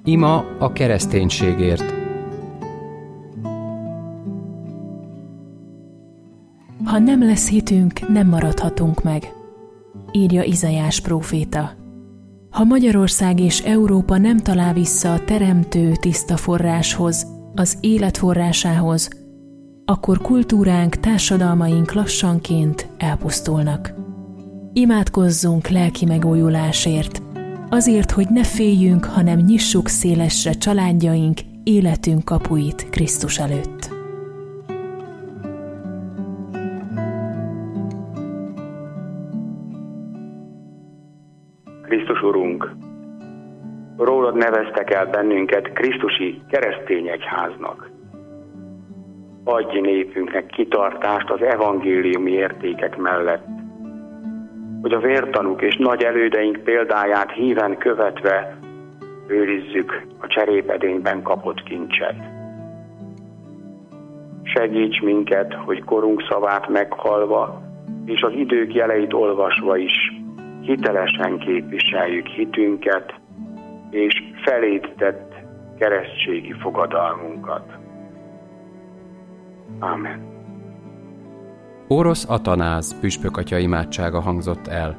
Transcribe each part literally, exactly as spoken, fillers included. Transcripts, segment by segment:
Ima a kereszténységért. Ha nem lesz hitünk, nem maradhatunk meg, írja Izaiás próféta. Ha Magyarország és Európa nem talál vissza a teremtő tiszta forráshoz, az élet forrásához, akkor kultúránk, társadalmaink lassanként elpusztulnak. Imádkozzunk lelki megújulásért, azért, hogy ne féljünk, hanem nyissuk szélesre családjaink, életünk kapuit Krisztus előtt. Krisztus Urunk, rólad neveztek el bennünket krisztusi keresztény egyháznak. Adj népünknek kitartást az evangéliumi értékek mellett, hogy a vértanúk és nagy elődeink példáját híven követve őrizzük a cserépedényben kapott kincset. Segíts minket, hogy korunk szavát meghallva és az idők jeleit olvasva is hitelesen képviseljük hitünket és feléd tett keresztségi fogadalmunkat. Ámen. Orosz Atanáz püspökatya imádsága hangzott el.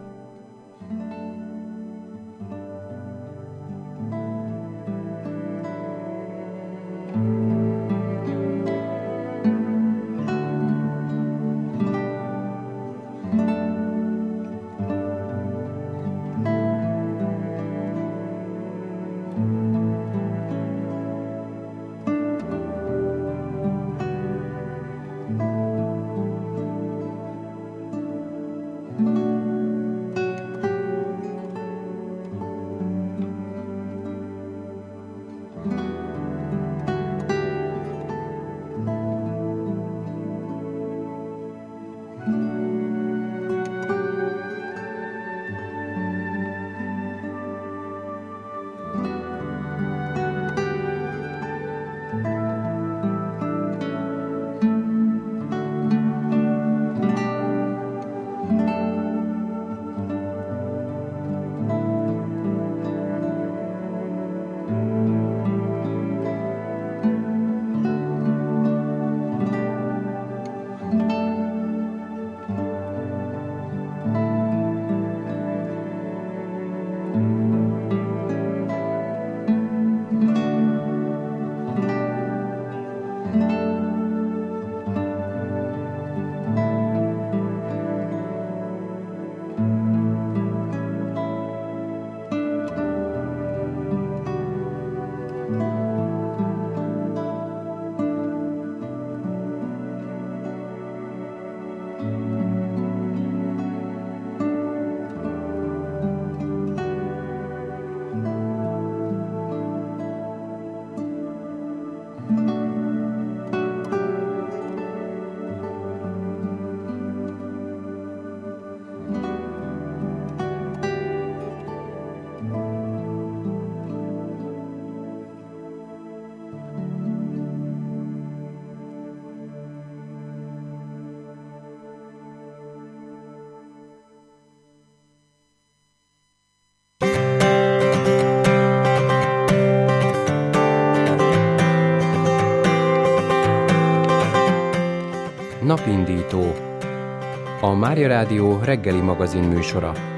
Napindító, a Mária Rádió reggeli magazin műsora.